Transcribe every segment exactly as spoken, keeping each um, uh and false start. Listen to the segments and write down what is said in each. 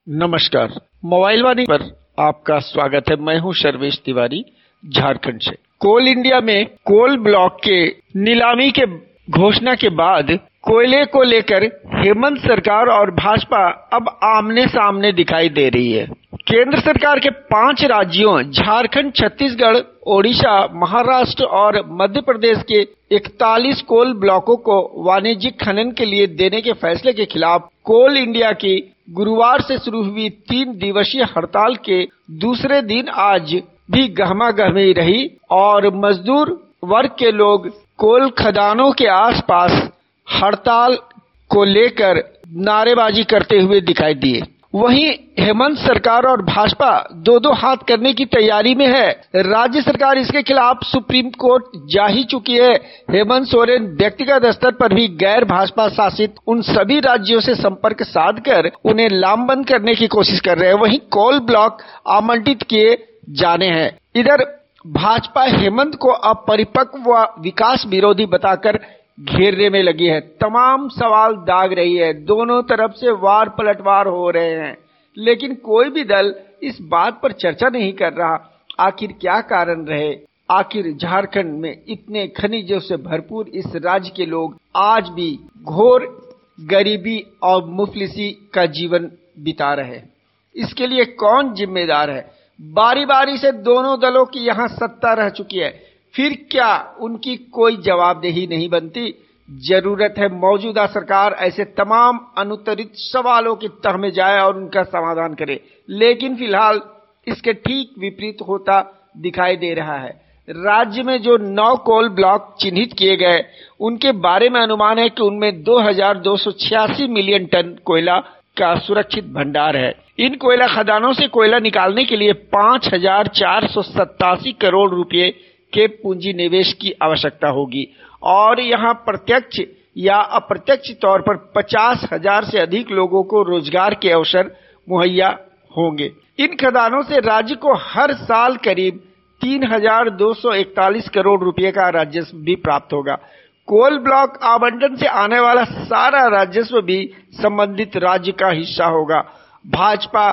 नमस्कार। मोबाइल वाणी पर आपका स्वागत है। मैं हूं सर्वेश तिवारी, झारखंड से। कोल इंडिया में कोल ब्लॉक के नीलामी के घोषणा के बाद कोयले को लेकर हेमंत सरकार और भाजपा अब आमने सामने दिखाई दे रही है। केंद्र सरकार के पांच राज्यों झारखंड, छत्तीसगढ़, ओडिशा, महाराष्ट्र और मध्य प्रदेश के इकतालीस कोल ब्लॉकों को वाणिज्यिक खनन के लिए देने के फैसले के खिलाफ कोल इंडिया की गुरुवार से शुरू हुई तीन दिवसीय हड़ताल के दूसरे दिन आज भी गहमागहमी रही और मजदूर वर्ग के लोग कोल खदानों के आसपास हड़ताल को लेकर नारेबाजी करते हुए दिखाई दिए। वहीं हेमंत सरकार और भाजपा दो दो हाथ करने की तैयारी में है। राज्य सरकार इसके खिलाफ सुप्रीम कोर्ट जा ही चुकी है। हेमंत सोरेन व्यक्तिगत स्तर पर भी गैर भाजपा शासित उन सभी राज्यों से संपर्क साधकर उन्हें लामबंद करने की कोशिश कर रहे हैं। वहीं कोल ब्लॉक आवंटित किए जाने हैं। इधर भाजपा हेमंत को अपरिपक्व व विकास विरोधी बताकर घेरने में लगी है। तमाम सवाल दाग रही है। दोनों तरफ से वार पलटवार हो रहे हैं, लेकिन कोई भी दल इस बात पर चर्चा नहीं कर रहा आखिर क्या कारण रहे। आखिर झारखंड में इतने खनिजों से भरपूर इस राज्य के लोग आज भी घोर गरीबी और मुफलिसी का जीवन बिता रहे हैं। इसके लिए कौन जिम्मेदार है? बारी बारी से दोनों दलों की यहाँ सत्ता रह चुकी है, फिर क्या उनकी कोई जवाबदेही नहीं बनती? जरूरत है मौजूदा सरकार ऐसे तमाम अनुत्तरित सवालों की तह में जाए और उनका समाधान करे, लेकिन फिलहाल इसके ठीक विपरीत होता दिखाई दे रहा है। राज्य में जो नौ कोल ब्लॉक चिन्हित किए गए, उनके बारे में अनुमान है कि उनमें दो हजार दो सौ छियासी मिलियन टन कोयला का सुरक्षित भंडार है। इन कोयला खदानों से कोयला निकालने के लिए पांच हजार चार सौ सत्तासी करोड़ रुपए के पूंजी निवेश की आवश्यकता होगी और यहाँ प्रत्यक्ष या अप्रत्यक्ष तौर पर पचास हजार से अधिक लोगों को रोजगार के अवसर मुहैया होंगे। इन खदानों से राज्य को हर साल करीब तीन हजार दो सौ इकतालीस करोड़ रुपए का राजस्व भी प्राप्त होगा। कोल ब्लॉक आवंटन से आने वाला सारा राजस्व भी संबंधित राज्य का हिस्सा होगा। भाजपा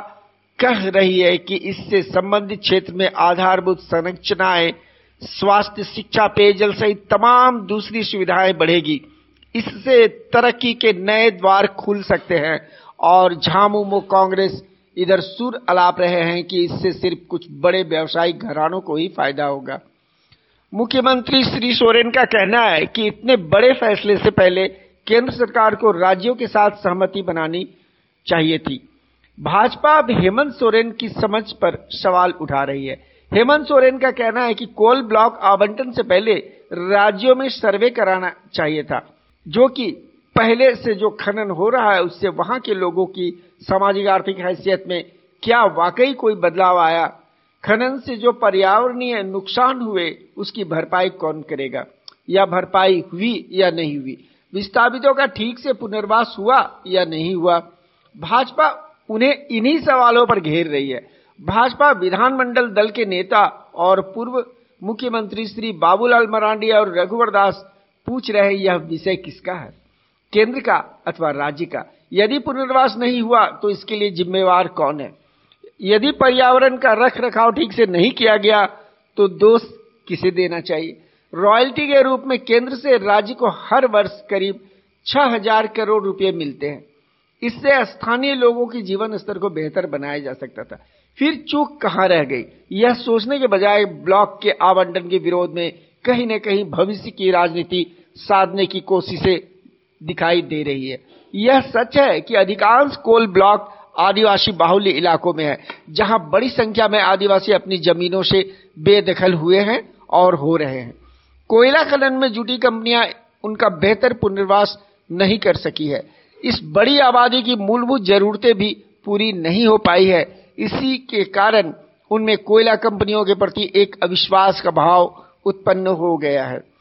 कह रही है कि इससे संबंधित क्षेत्र में आधारभूत संरचनाएं, स्वास्थ्य, शिक्षा, पेयजल सहित तमाम दूसरी सुविधाएं बढ़ेगी। इससे तरक्की के नए द्वार खुल सकते हैं और झामुमो कांग्रेस इधर सुर अलाप रहे हैं कि इससे सिर्फ कुछ बड़े व्यवसायिक घरानों को ही फायदा होगा। मुख्यमंत्री श्री सोरेन का कहना है कि इतने बड़े फैसले से पहले केंद्र सरकार को राज्यों के साथ सहमति बनानी चाहिए थी। भाजपा अब हेमंत सोरेन की समझ पर सवाल उठा रही है। हेमंत सोरेन का कहना है कि कोल ब्लॉक आवंटन से पहले राज्यों में सर्वे कराना चाहिए था, जो कि पहले से जो खनन हो रहा है उससे वहां के लोगों की सामाजिक आर्थिक हैसियत में क्या वाकई कोई बदलाव आया। खनन से जो पर्यावरणीय नुकसान हुए उसकी भरपाई कौन करेगा, या भरपाई हुई या नहीं हुई, विस्थापितों का ठीक से पुनर्वास हुआ या नहीं हुआ। भाजपा उन्हें इन्हीं सवालों पर घेर रही है। भाजपा विधानमंडल दल के नेता और पूर्व मुख्यमंत्री श्री बाबूलाल मरांडी और रघुवर दास पूछ रहे, यह विषय किसका है, केंद्र का अथवा राज्य का? यदि पुनर्वास नहीं हुआ तो इसके लिए जिम्मेवार कौन है? यदि पर्यावरण का रख रखाव ठीक से नहीं किया गया तो दोष किसे देना चाहिए? रॉयल्टी के रूप में केंद्र से राज्य को हर वर्ष करीब छह हजार करोड़ रुपए मिलते हैं। इससे स्थानीय लोगों की जीवन स्तर को बेहतर बनाया जा सकता था। फिर चूक कहां रह गई? यह सोचने के बजाय ब्लॉक के आवंटन के विरोध में कहीं न कहीं भविष्य की राजनीति साधने की कोशिशें दिखाई दे रही है। यह सच है कि अधिकांश कोल ब्लॉक आदिवासी बाहुल्य इलाकों में है, जहां बड़ी संख्या में आदिवासी अपनी जमीनों से बेदखल हुए हैं और हो रहे हैं। कोयला खनन में जुटी कंपनियां उनका बेहतर पुनर्वास नहीं कर सकी है। इस बड़ी आबादी की मूलभूत जरूरतें भी पूरी नहीं हो पाई है। इसी के कारण उनमें कोयला कंपनियों के प्रति एक अविश्वास का भाव उत्पन्न हो गया है।